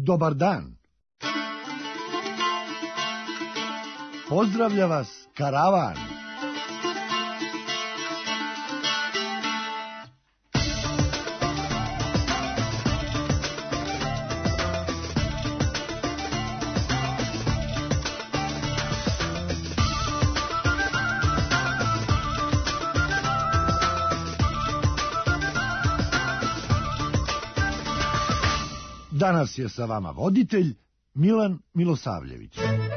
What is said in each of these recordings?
Dobar dan. Pozdravlja vas karavan. Danas je sa vama voditelj Milan Milosavljević.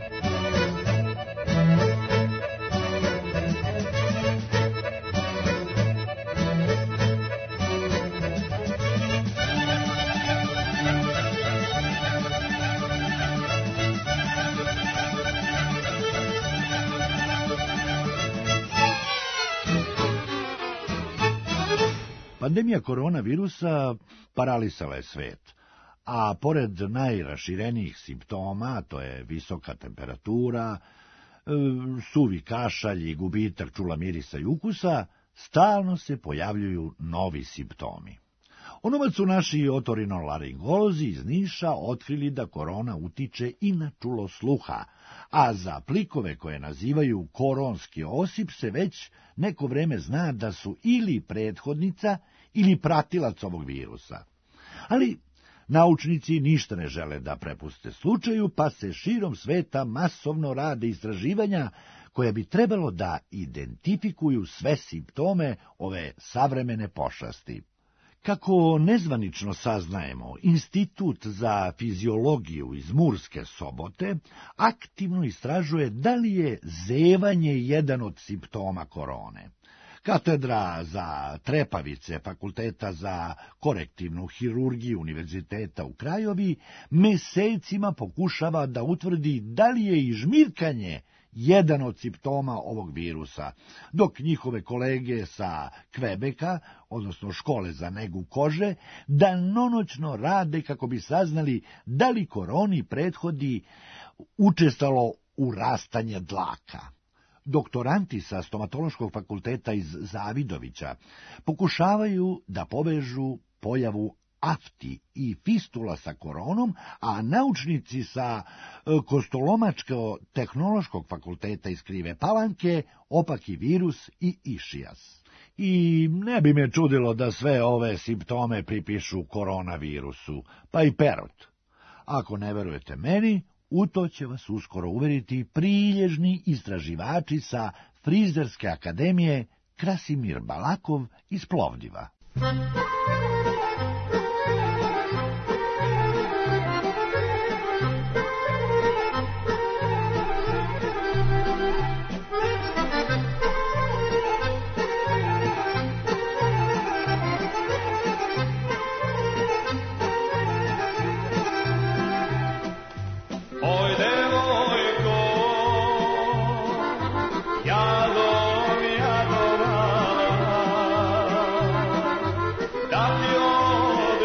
Pandemija koronavirusa paralisala je svet. A pored najraširenijih simptoma, to je visoka temperatura, suvi kašalj i gubitak čula mirisa i ukusa, stalno se pojavljuju novi simptomi. Onomad su naši otorinolaringolozi iz Niša otkrili da korona utiče i na čulo sluha, a za plikove koje nazivaju koronski osip se već neko vreme zna da su ili prethodnica ili pratilac ovog virusa. Ali naučnici ništa ne žele da prepuste slučaju, pa se širom sveta masovno rade istraživanja koja bi trebalo da identifikuju sve simptome ove savremene pošasti. Kako nezvanično saznajemo, Institut za fiziologiju iz Murske Sobote aktivno istražuje da li je zevanje jedan od simptoma korone. Katedra za trepavice Fakulteta za korektivnu hirurgiju Univerziteta u Krajovi mesecima pokušava da utvrdi da li je i žmirkanje jedan od simptoma ovog virusa, dok njihove kolege sa Kvebeka, odnosno škole za negu kože, danonoćno rade kako bi saznali da li koroni prethodi učestalo urastanje dlaka. Doktoranti sa stomatološkog fakulteta iz Zavidovića pokušavaju da povežu pojavu afti i fistula sa koronom, a naučnici sa Kostolomačko-tehnološkog fakulteta iz Krive Palanke opaki virus i išijas. I ne bi me čudilo da sve ove simptome pripišu koronavirusu, pa i perot. Ako ne verujete meni, u to će vas uskoro uveriti prilježni istraživači sa Frizerske akademije Krasimir Balakov iz Plovdiva. Da ti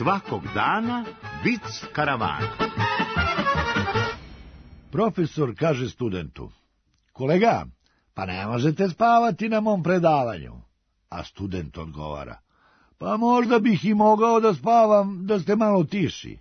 svakog dana vic karavana. Profesor kaže studentu: kolega, pa ne možete spavati na mom predavanju. A student odgovara: pa možda bih i mogao da spavam da ste malo tiši.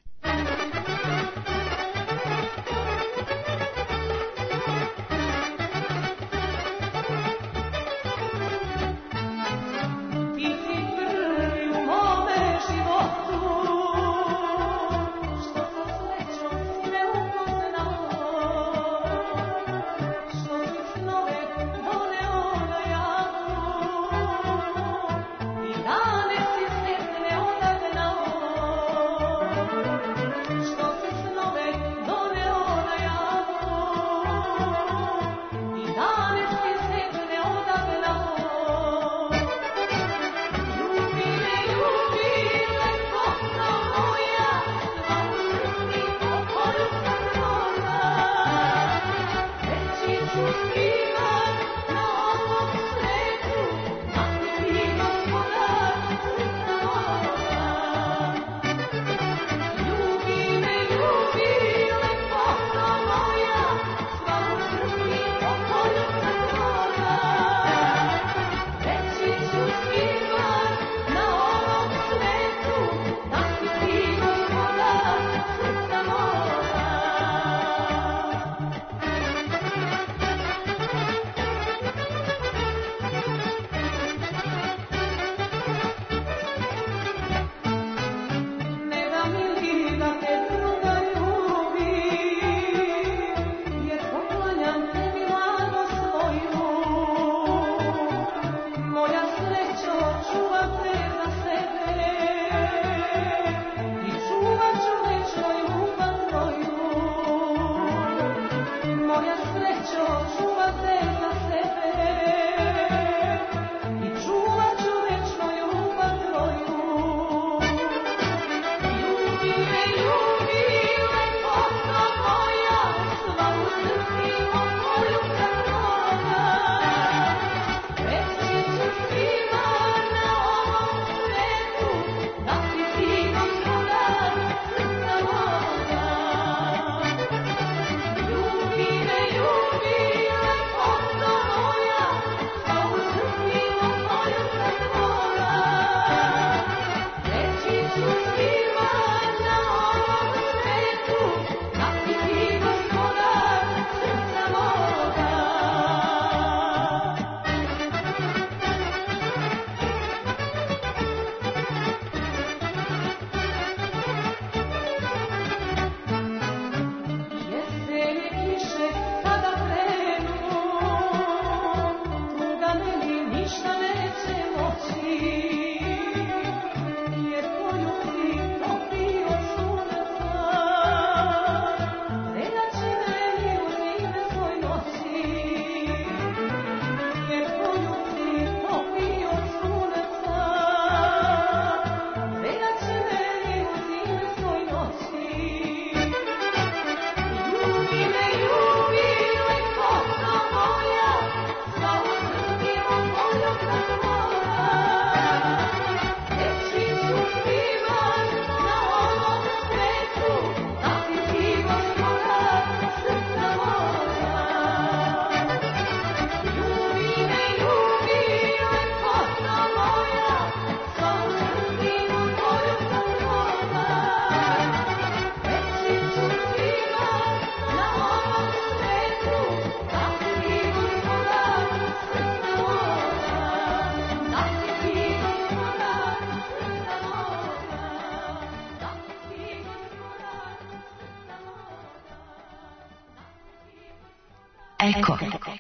Eko.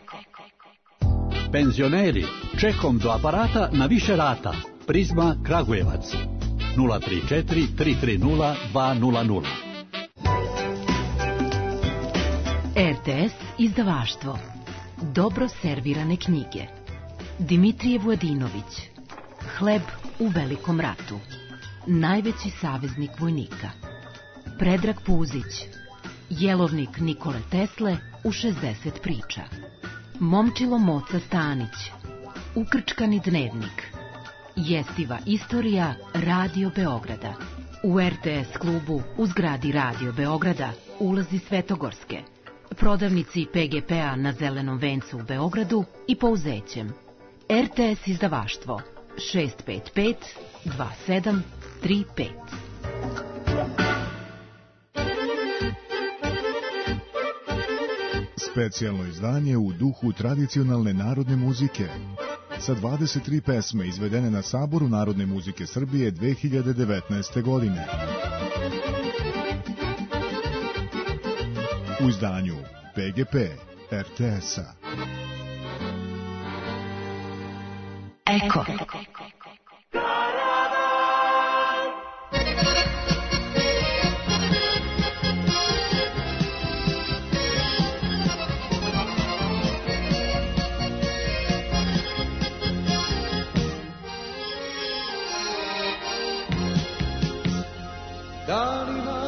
Penzioneri, čekom do aparata na više rata. Prizma Kragujevac 034 330 200. RTS izdavaštvo. Dobro servirane knjige. Dimitrije Vujadinović. Hleb u velikom ratu. Najveći saveznik vojnika. Predrag Puzić. Jelovnik Nikole Tesle u 60 priča. Momčilo Moca Stanić. Ukrčkani dnevnik. Jestiva istorija Radio Beograda. U RTS klubu u zgradi Radio Beograda ulazi Svetogorske, prodavnici PGP-a na Zelenom vencu u Beogradu i Pouzećem. RTS izdavaštvo 655 2735. Specijalno izdanje u duhu tradicionalne narodne muzike sa 23 pesme izvedene na Saboru Narodne muzike Srbije 2019. godine. U izdanju PGP RTS-a. Eko. Danima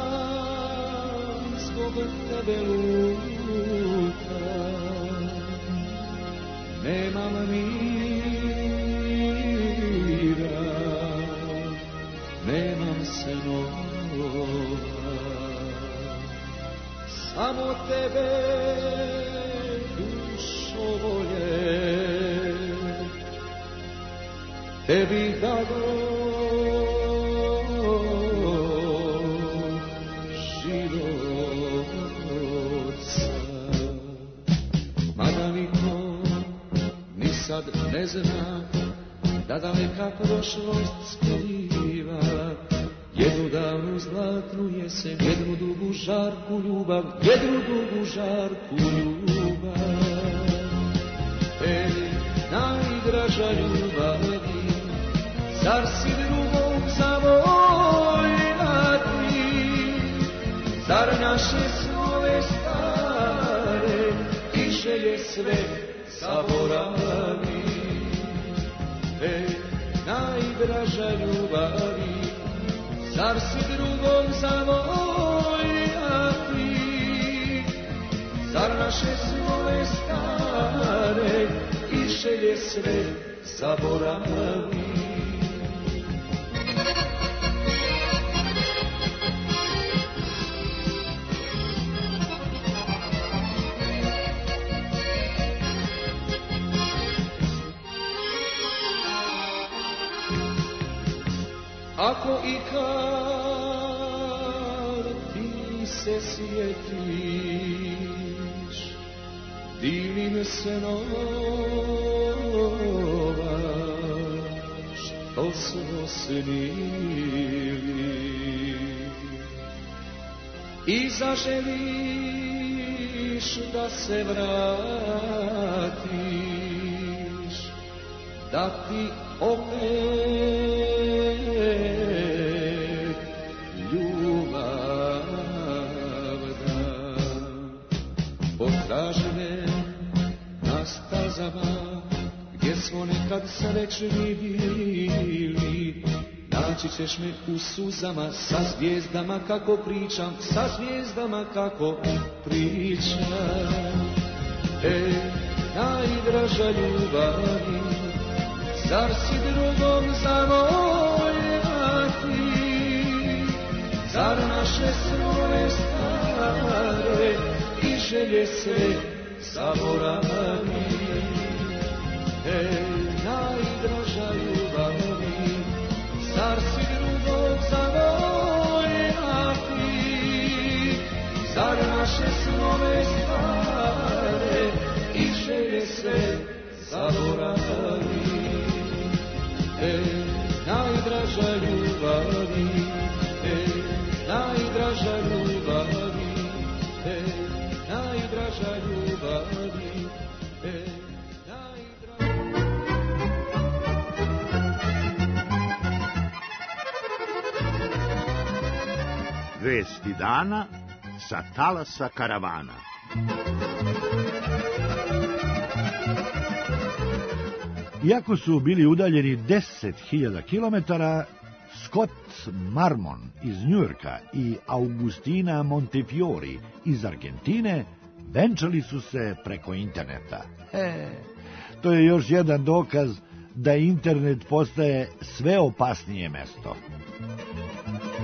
zbog tebe lutam, nemam mira, nemam snova, samo tebe dušo volje, tebi dao sad ne zna da daleka prošlost skriva jednu davnu zlatnu jesen, jednu dugu žarku ljubav, jednu dugu žarku ljubav. Tebi najdraža ljubavi, zar si drugog zavoljati, zar naše snove stare i želje sve zaboravi. Najdraža ljubavi, zar si drugog zavoljati, zar naše snove stare i želje sve zaboravi. Ako i kad ti se sjetiš divnim snova što smo snili i zaželiš da se vratiš, da ti opet potražne na stazama gdje smo nekad srećni bili, naći ćeš me u suzama, sa zvijezdama kako pričam, sa zvijezdama kako pričam. Najdraža ljubavi, zar si drugom zavoljati, zar naše snove stare i želje sve zaboravi. Najdraža ljubavi, zar si drugog zavoljati, zar naše snove stare i želje sve zaboravi. Najdraža ljubavi, najdraža ljubavi, najdraža ljubavi, Vesti dana sa talasa karavana. Iako su bili udaljeni 10.000 kilometara, Scott Marmon iz Njujorka i Augustina Montefiori iz Argentine venčali su se preko interneta. To je još jedan dokaz da internet postaje sve opasnije mesto.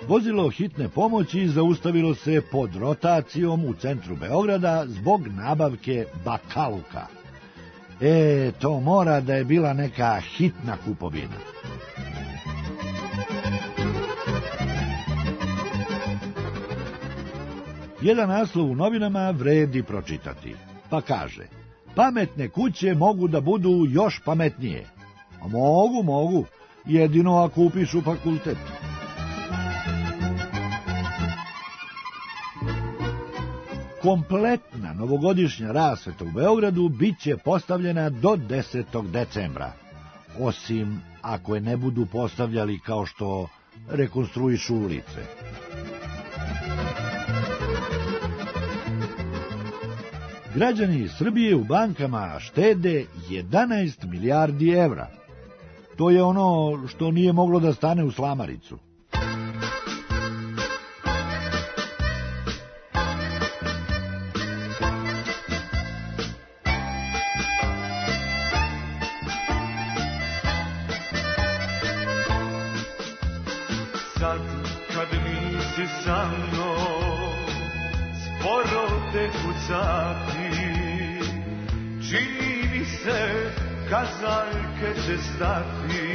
Vozilo hitne pomoći zaustavilo se pod rotacijom u centru Beograda zbog nabavke bakaluka. To mora da je bila neka hitna kupovina. Jedan naslov u novinama vredi pročitati, pa kaže: pametne kuće mogu da budu još pametnije. A mogu, jedino ako upišu fakultet. Kompletna novogodišnja rasveta u Beogradu biće postavljena do 10. decembra, osim ako je ne budu postavljali kao što rekonstruišu ulice. Građani Srbije u bankama štede 11 milijardi evra. To je ono što nije moglo da stane u slamaricu. Sad kad nisi sa mnom, sporo te kucati, čini mi se kazaljke će stati.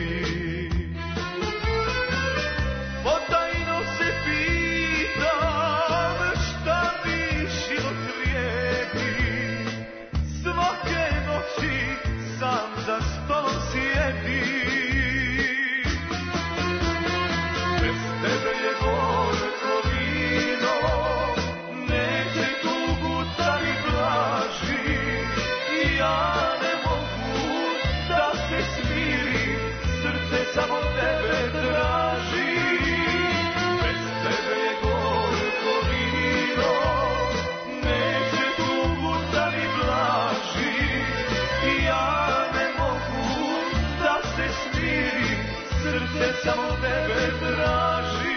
Potajno se pitam šta mi život vrijedi, svake noći sam za stolom sjedi. Bez tebe je gorko vino, neće tugu da mi blaži. Ja ne mogu da se smirim, srce samo tebe traži. Bez tebe je gorko vino, neće tugu da mi blaži. Ja ne mogu da se smirim, srce samo tebe traži.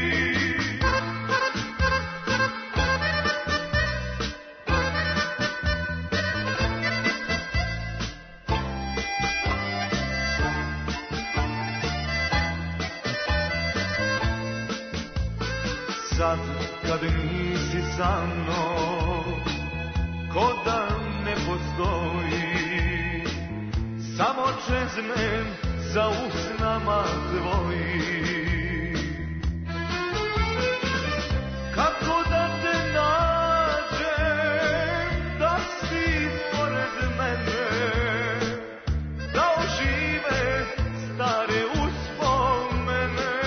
Sad kad nisi sa mnom, ko da ne postoji, samo čeznem za usnama tvojim. Kako da te nađem, da si pored mene, da ožive stare uspomene.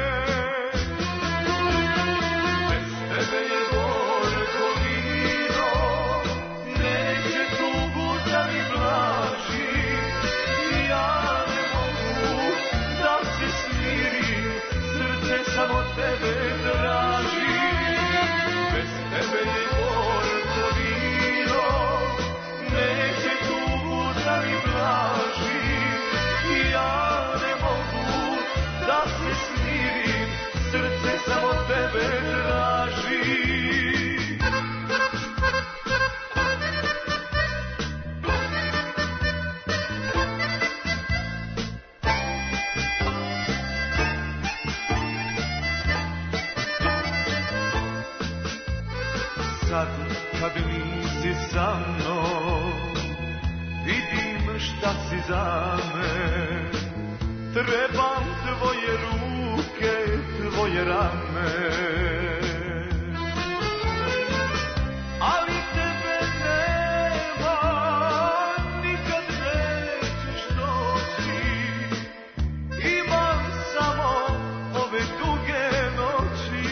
Bez tebe je gorko vino, neće tugu da mi blaži. Ja ne mogu da se smirim, srce samo tebe traži. Bez tebe je gorko vino, neće tugu da mi blaži. Ja ne mogu da se smirim, srce samo tebe traži. Sad kad nisi sa mnom, vidim šta si za me. Trebam tvoje ruke, tvoje rame. Ali tebe nema, nikad nećeš doći. Imam samo ove duge noći.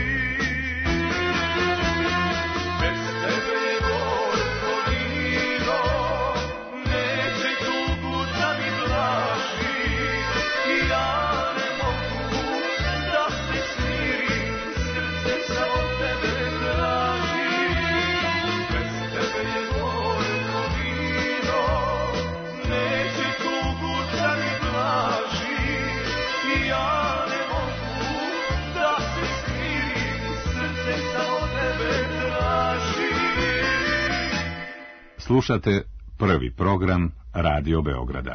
Bez tebe je gorko vino, neće tugu da mi blaži. Ja ne mogu da se smirim, srce samo tebe traži. Bez tebe je gorko vino, neće tugu da mi blaži. Ja ne mogu da se smirim, srce samo tebe traži. Slušate prvi program Radio Beograda.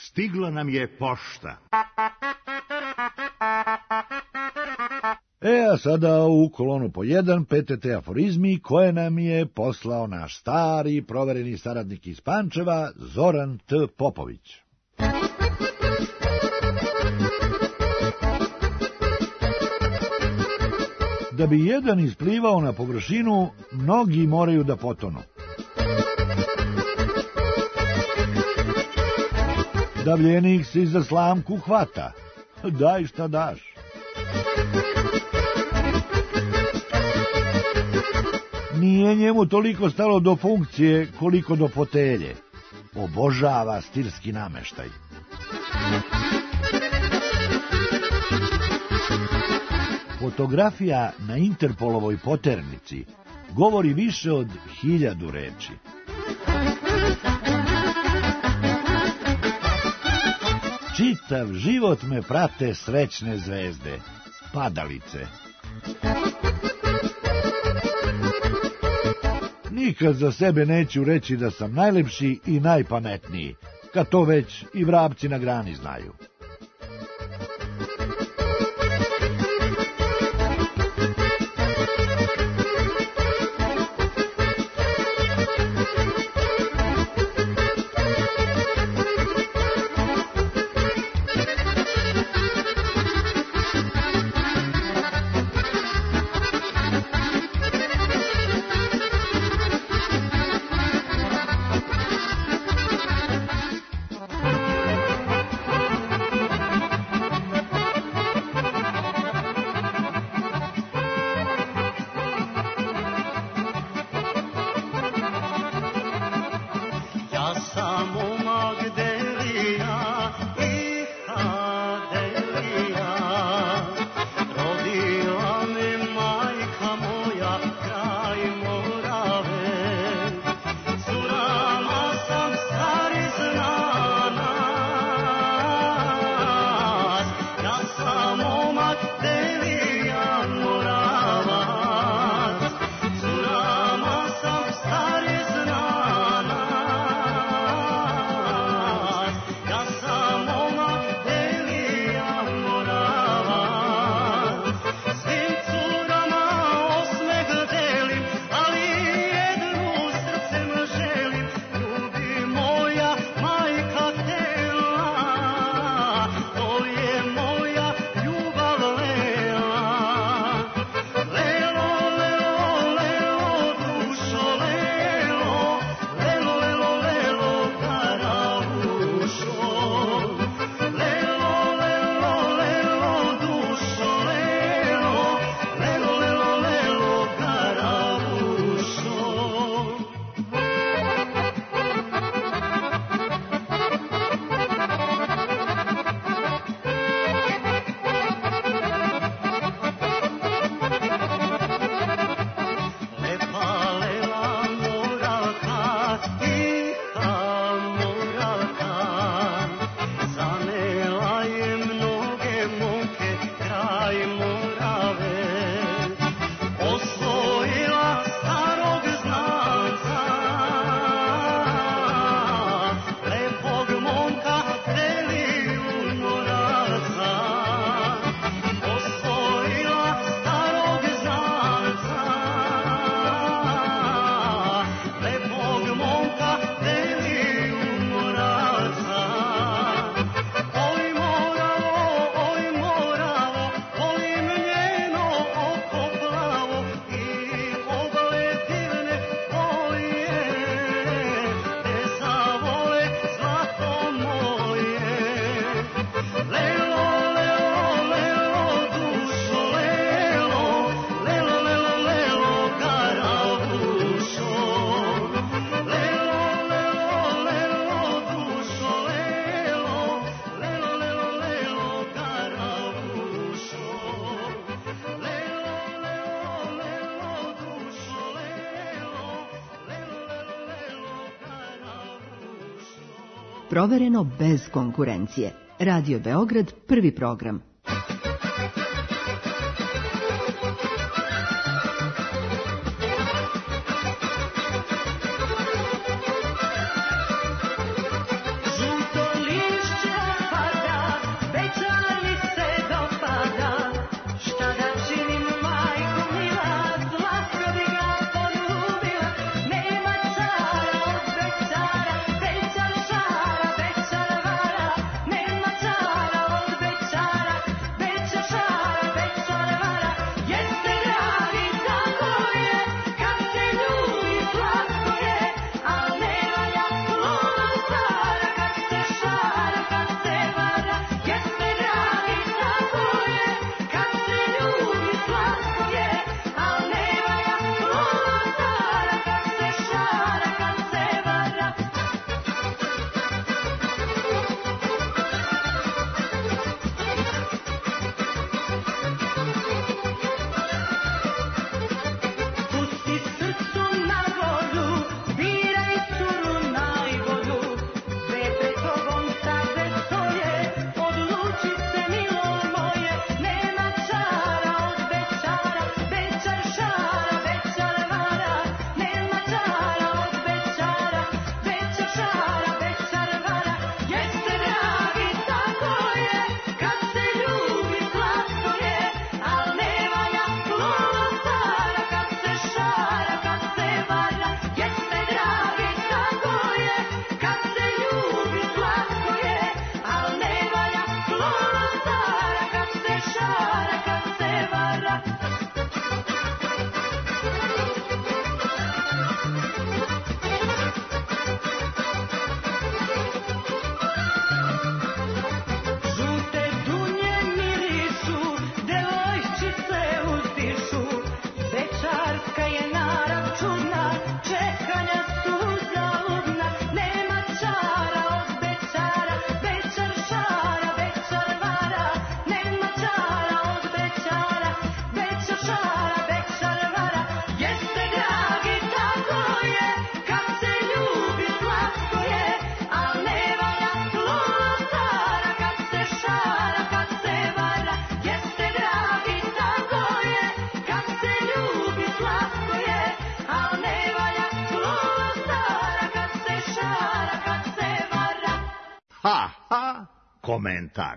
Stigla nam je pošta. A sada u kolonu po 1 PTT aforizmi koje nam je poslao naš stari provereni saradnik iz Pančeva, Zoran T. Popović. Da bi jedan isplivao na površinu, mnogi moraju da potonu. Davljenik si za slamku hvata. Daj šta daš. Nije njemu toliko stalo do funkcije koliko do fotelje. Obožava stilski nameštaj. Fotografija na Interpolovoj poternici govori više od 1000 reči. Čitav život me prate srećne zvezde, padalice. Nikad za sebe neću reći da sam najlepši i najpametniji, kad to već i vrapci na grani znaju. Provereno bez konkurencije. Radio Beograd, prvi program. Žuto lišće Ha, ha, komentar.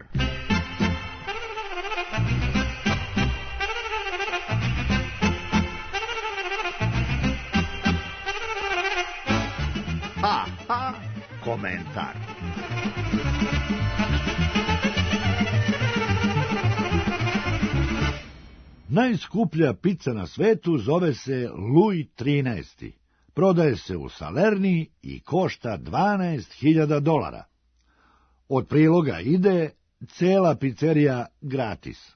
Ha, ha, komentar. Najskuplja pica na svetu zove se Louis XIII. Prodaje se u Salerni i košta $12.000. Od priloga ide cela pizzerija gratis.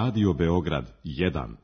Radio Beograd 1.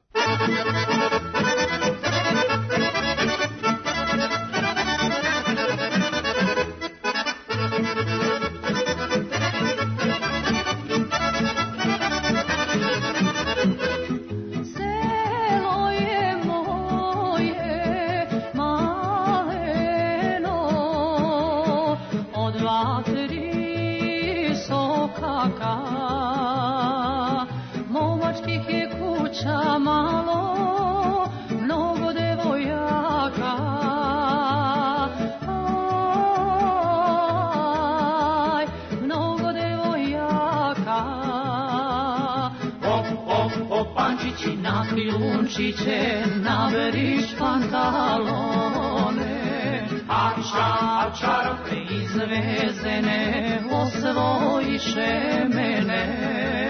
Kljunčiće, naberiš pantalone, a čarape izvezene, osvojiše mene.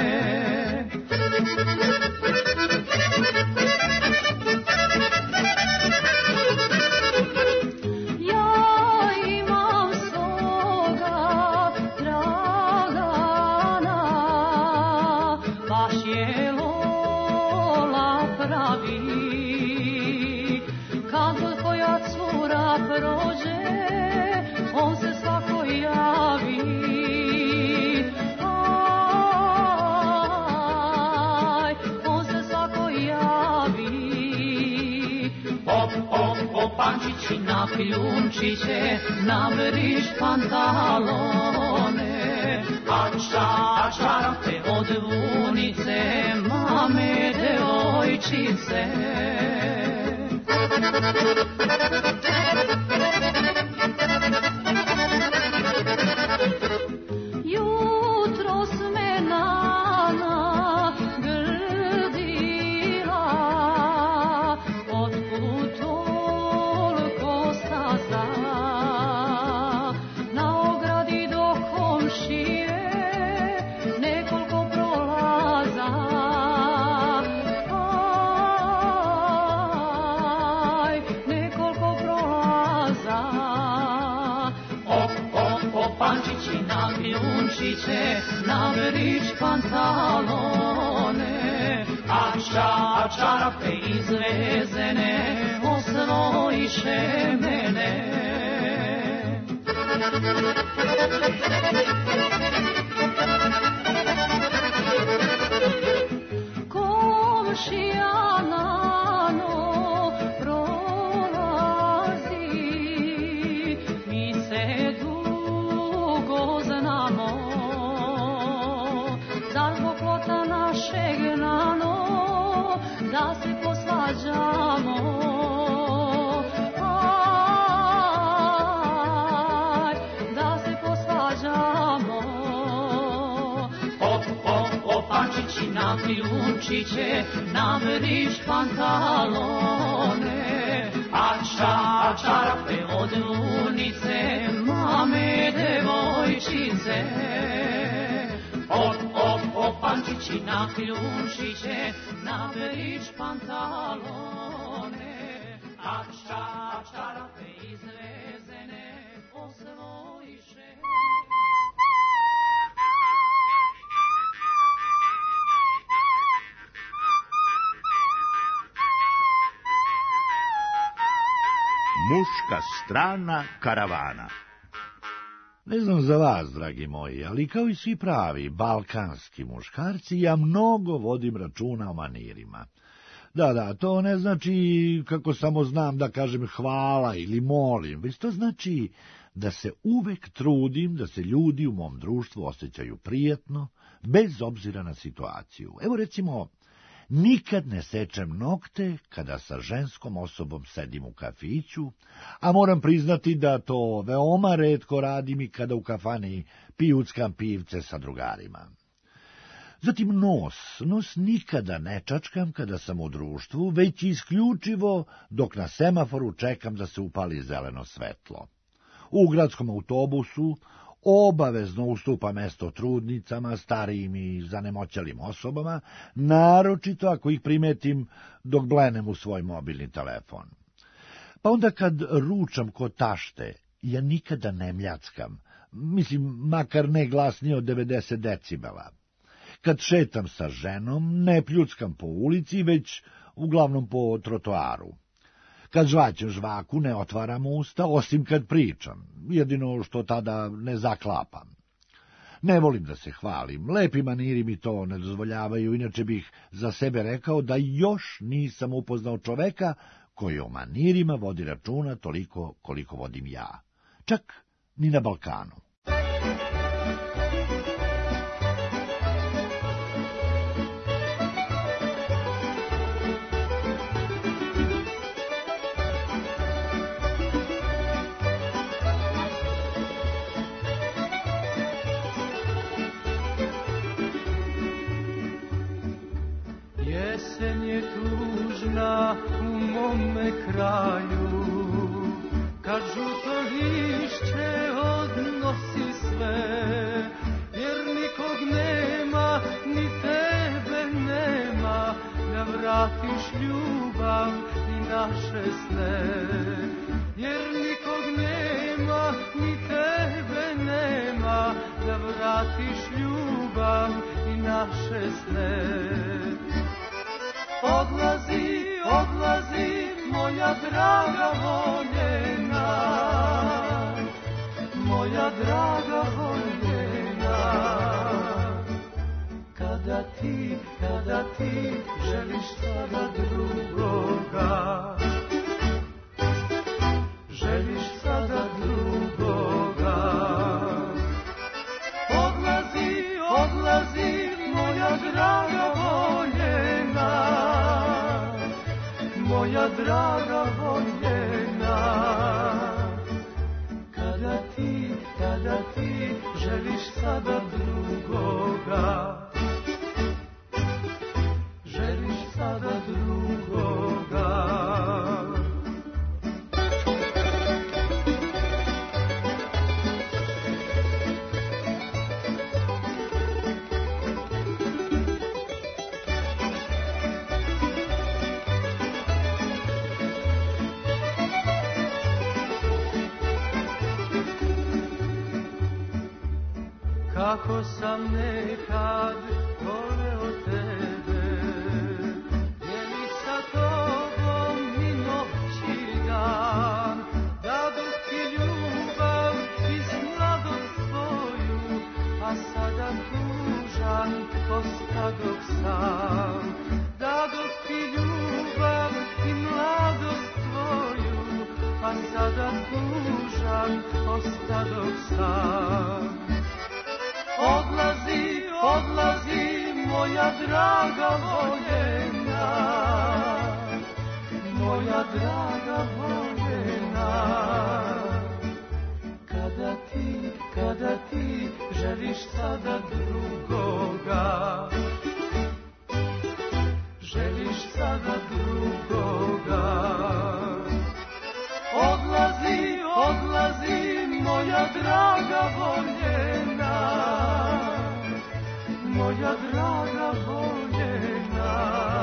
Na kljunčiće, naberiš pantalone, a čarape od vunice, mame devojčice. Jutros me Nana grdila, otkud toliko staza, na ogradi do komšije nekoliko prolaza. Nekoliko prolaza. Pančići na kljunčiće, naberiš pantalone, a čarape izvezene, osvojiše mene. Komšija Nano prolazi, mi se dugo znamo, zar zbog plota našeg Nano, da se posvađamo. Da se posvađamo. Pančići na kljunčiće, naberiš pantalone, a čarape od vunice, mame devojčice. Pančići na kljunčiće, naberiš pantalone, a čarape izvezene, osvojiše. Muška strana karavana. Ne znam za vas, dragi moji, ali kao i svi pravi balkanski muškarci, ja mnogo vodim računa o manirima. Da, to ne znači kako samo znam da kažem hvala ili molim, već to znači da se uvek trudim da se ljudi u mom društvu osjećaju prijatno, bez obzira na situaciju. Evo recimo, nikad ne sečem nokte kada sa ženskom osobom sedim u kafiću, a moram priznati da to veoma retko radim i kada u kafani pijuckam pivce sa drugarima. Zatim nos nikada ne čačkam kada sam u društvu, već isključivo dok na semaforu čekam da se upali zeleno svetlo. U gradskom autobusu obavezno ustupa mesto trudnicama, starijim i zanemoćalim osobama, naročito ako ih primetim dok blenem u svoj mobilni telefon. Pa onda kad ručam kod tašte, ja nikada ne mljackam, mislim, makar ne glasnije od 90 decibela. Kad šetam sa ženom, ne pljuckam po ulici, već uglavnom po trotoaru. Kad žvaćem žvaku, ne otvaram usta, osim kad pričam, jedino što tada ne zaklapam. Ne volim da se hvalim, lepi maniri mi to ne dozvoljavaju, inače bih za sebe rekao da još nisam upoznao čoveka koji o manirima vodi računa toliko koliko vodim ja. Čak ni na Balkanu. Jesen je tužna u mome kraju, kad žuto lišće odnosi sve, jer nikog nema, ni tebe nema, da vratiš ljubav i naše sne. Jer nikog nema, ni tebe nema, da vratiš ljubav i naše sne. Odlazi, odlazi, moja draga voljena, moja draga voljena. Kada ti želiš sada drugoga, želiš sada drugoga. Odlazi, odlazi, moja draga voljena, moja draga voljena. Kada ti želiš sada drugoga, želiš sada drugoga. Kako sam nekad voleo tebe, dijeli sa tobom i noć i dan, dadoh ti ljubav i mladost tvoju, a sada tužan ostadoh sam. Dadoh ti ljubav i mladost tvoju, a sada tužan ostadoh sam. Odlazi, odlazi, moja draga voljena, moja draga voljena. Kada ti želiš sada drugoga, želiš sada drugoga. Odlazi, odlazi, moja draga voljena, moja draga voljena.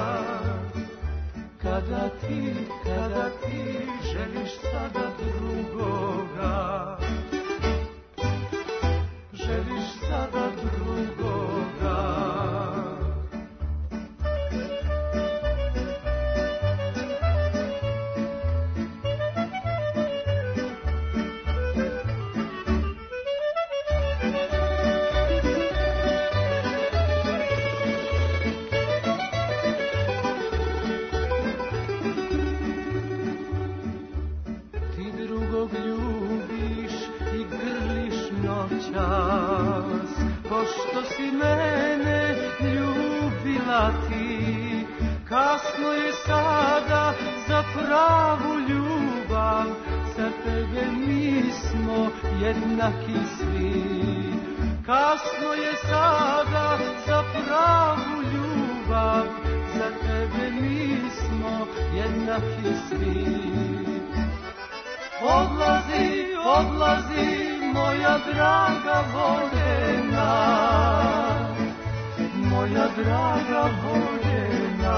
Kada ti želiš sada drugoga, želiš sada drugoga. Pošto si mene ljubila ti, kasno je sada za pravu ljubav, za tebe nismo jednaki svi. Kasno je sada za pravu ljubav, za tebe nismo jednaki svi. Odlazi, odlazi, moja draga voljena, moja draga voljena.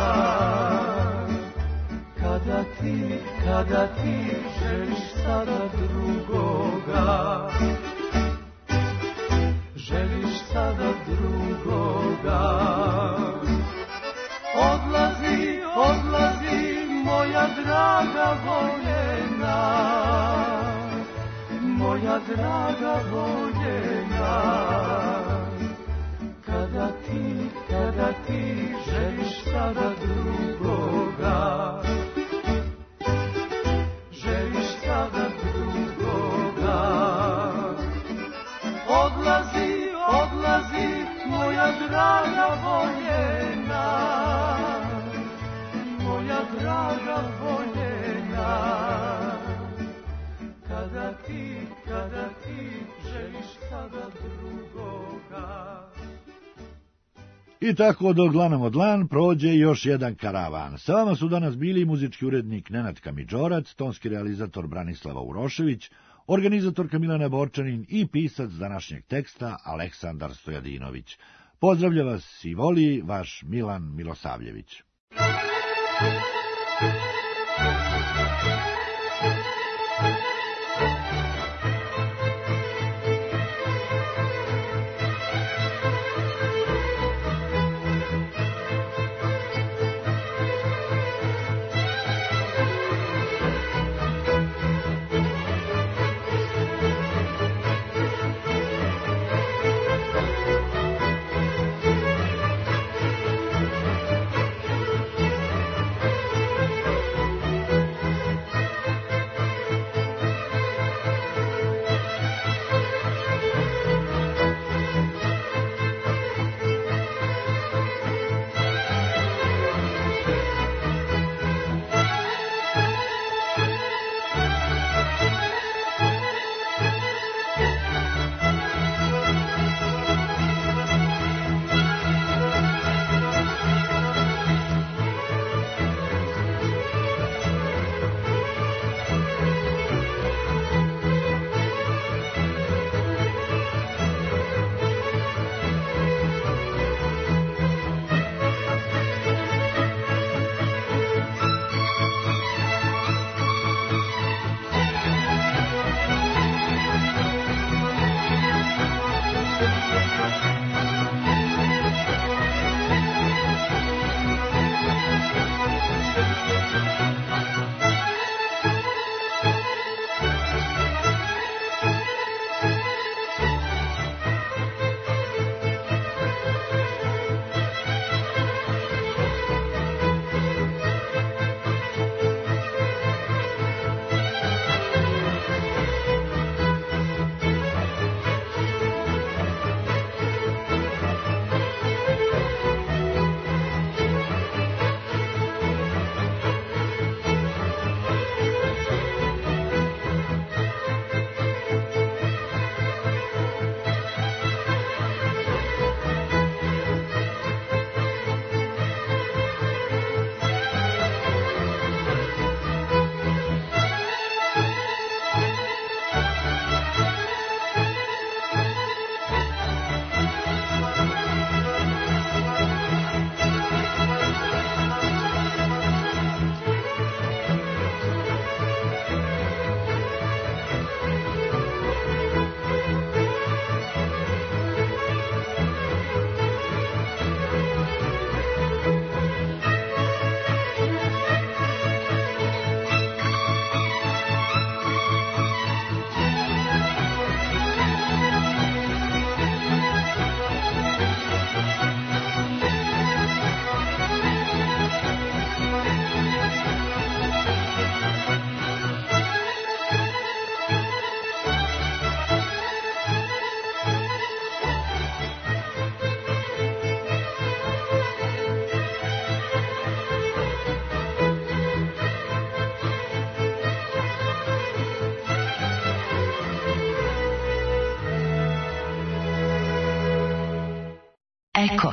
Kada ti želiš sada drugoga, želiš sada sada drugoga. Odlazi, odlazi moja draga voljena, moja draga voljena. Kada ti želiš sada drugoga, želiš sada drugoga. Odlazi, odlazi moja draga voljena, moja draga voljena. Kada ti želiš sada drugoga. I tako dok dlanom od dlan prođe još jedan karavan. Sa vama su danas bili muzički urednik Nenad Kamidžorac, tonski realizator Branislava Urošević, organizatorka Milana Borčanin i pisac današnjeg teksta Aleksandar Stojadinović. Pozdravlja vas i voli vaš Milan Milosavljević. Eko.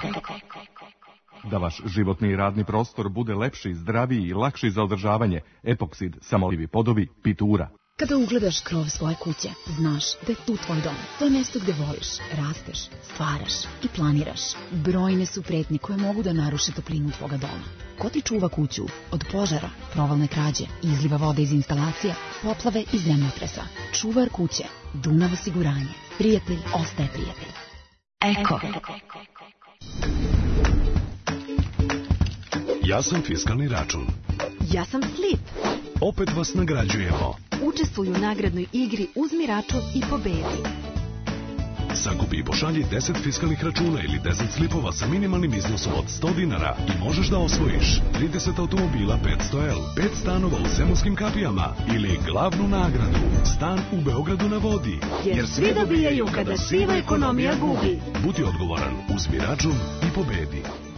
Da vaš životni i radni prostor bude lepši, zdraviji i lakši za održavanje, Epoksid, samolivi podovi, Pitura. Kada ugledaš krov svoje kuće, znaš da je tu tvoj dom. To je mjesto gde voliš, rasteš, stvaraš i planiraš. Brojne su pretnje koje mogu da naruše toplinu tvoga doma. Ko ti čuva kuću od požara, provalne krađe, izliva vode iz instalacija, poplave i zemljotresa? Čuvar kuće, Dunav osiguranje. Prijatelj ostaje prijatelj. Eko. Ja sam fiskalni račun. Ja sam Slip. Opet vas nagrađujemo. Učestvuj u nagradnoj igri Uzmi račun i pobedi. Sakupi i pošalji 10 fiskalnih računa ili 10 slipova sa minimalnim iznosom od 100 dinara i možeš da osvojiš 30 automobila 500L, 5 stanova u Zemunskim kapijama ili glavnu nagradu, stan u Beogradu na vodi. Jer svi dobijaju kada siva ekonomija gubi. Budi odgovoran, uzmi račun i pobedi.